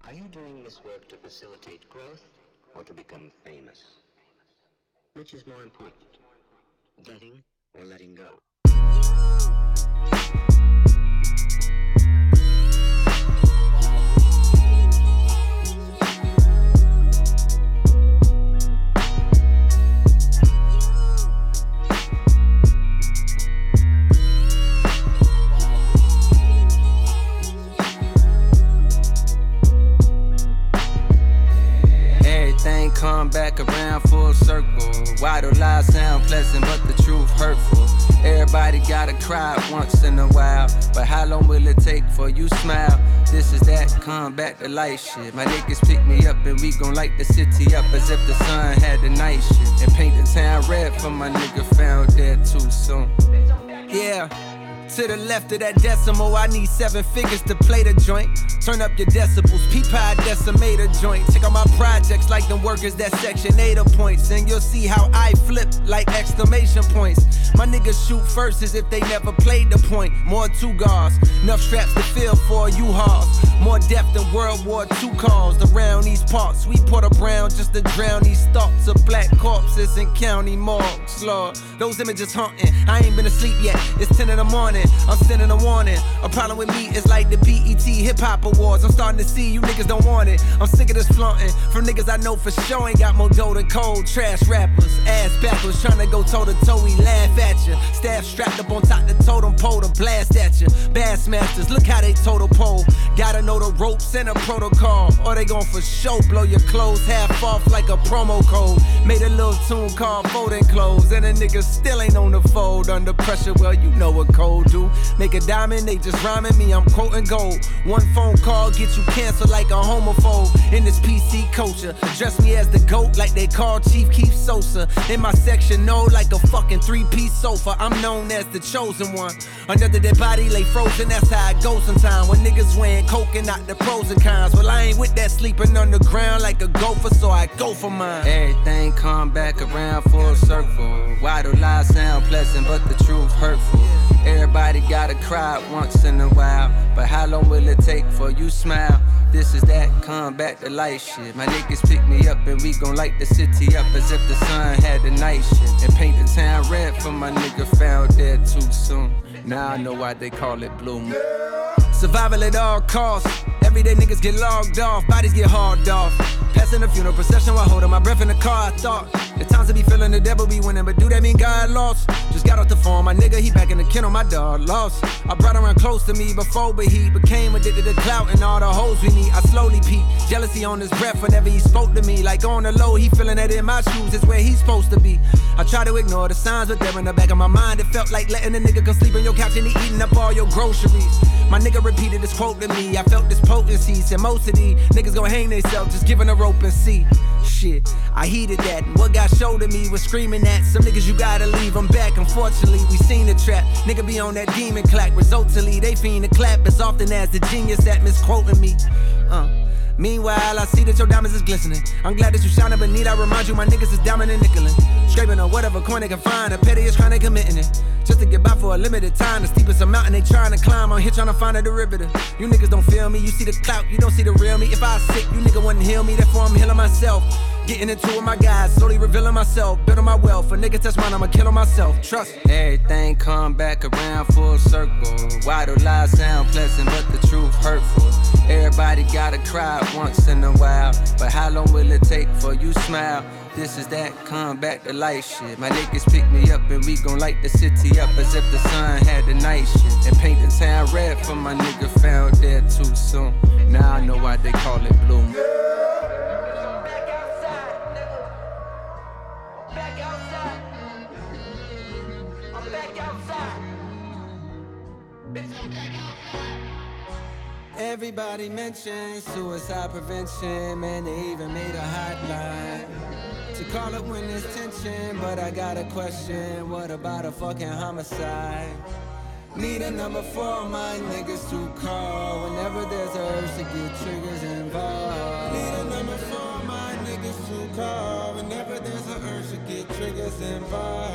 Are you doing this work to facilitate growth or to become famous? Which is more important, getting or letting go? Everything come back around full circle. Why do lies sound pleasant but the truth hurtful? Everybody gotta cry once in a while, but how long will it take for you smile? This is that come back to life shit. My niggas pick me up and we gon' light the city up as if the sun had the night shift, and paint the town red for my nigga found dead too soon. Yeah. To the left of that decimal, I need 7 figures to play the joint. Turn up your decibels, peep how I decimate a joint. Check out my projects like them workers that Section 8 points, and you'll see how I flip like exclamation points. My niggas shoot first as if they never played the point. More 2 guards, enough straps to fill for U-Hauls. More death than World War II calls around these parts. We put a brown just to drown these thoughts of black corpses in county morgues, Lord. Those images haunting, I ain't been asleep yet, it's 10 in the morning. I'm sending a warning. A problem with me is like the BET Hip Hop Awards. I'm starting to see you niggas don't want it. I'm sick of this flaunting from niggas I know for sure ain't got more dough than cold. Trash rappers, ass backwards, trying to go toe to toe. We laugh at you. Staff strapped up on top the totem pole to blast at you. Bassmasters, look how they total pole. Gotta know the ropes and a protocol, or they gon' for sure blow your clothes half off like a promo code. Made a little tune called Folding Clothes, and the niggas still ain't on the fold. Under pressure, well, you know what cold do. Make a diamond, they just rhyming me, I'm quoting gold. One phone call get you canceled like a homophobe. In this PC culture, address me as the GOAT like they call Chief Keef Sosa. In my section, no, like a fucking 3-piece sofa. I'm known as the chosen one. Under the dead body lay frozen, that's how it goes sometimes. When niggas wearing coke and not the pros and cons. Well, I ain't with that sleeping underground like a gopher, so I go for mine. Everything come back around full circle. Why do lies sound pleasant but the truth hurtful? Everybody gotta cry once in a while, but how long will it take for you smile? This is that come back to life shit. My niggas pick me up and we gon' light the city up as if the sun had the night shift, and paint the town red for my nigga found dead too soon. Now I know why they call it Blue Moon. Survival at all costs. Everyday niggas get logged off, bodies get hauled off. Passing the funeral procession while holding my breath in the car. I thought the times to be feeling the devil be winning, but do that mean God lost? Just got off the phone, my nigga, he back in the kennel, my dog lost. I brought around close to me before, but he became addicted to clout and all the hoes we need. I slowly peeped, jealousy on his breath whenever he spoke to me. Like on the low, he feeling that in my shoes is where he's supposed to be. I try to ignore the signs, but they're in the back of my mind. It felt like letting a nigga come sleep on your couch and he eating up all your groceries. My nigga repeated this quote to me. I felt this potency. Said most of these niggas gon' hang themselves just giving a rope and see. Shit, I heeded that. And what got showed to me was screaming that some niggas you gotta leave them back. Unfortunately, we seen the trap. Nigga be on that demon clack. Resultantly, they fiend to clap as often as the genius that misquoting me. Meanwhile, I see that your diamonds is glistening. I'm glad that you shining, but need I remind you my niggas is diamond and nickelin'. Scraping on whatever coin they can find. The pettiest crime they committing it. Just to get by for a limited time. The steepest a mountain they trying to climb. I'm here trying to find a derivative. You niggas don't feel me. You see the clout, you don't see the real me. If I was sick, you nigga wouldn't heal me. Therefore I'm healing myself. Getting into it with my guys, slowly revealing myself. Building my wealth. A nigga touch mine, I'ma kill on myself. Trust me. Everything come back around full circle. Why do lies sound pleasant but the truth hurtful? Everybody gotta cry once in a while, but how long will it take for you smile? This is that come back to life shit. My niggas pick me up and we gon' light the city up as if the sun had the night shift, and paint the town red for my nigga found dead too soon. Now I know why they call it Blue Moon. Everybody mentions suicide prevention, man, they even made a hotline to call it when there's tension. But I got a question, what about a fucking homicide? Need a number for my niggas to call whenever there's a urge to get triggers involved. Need a number for my niggas to call whenever there's a urge to get triggers involved.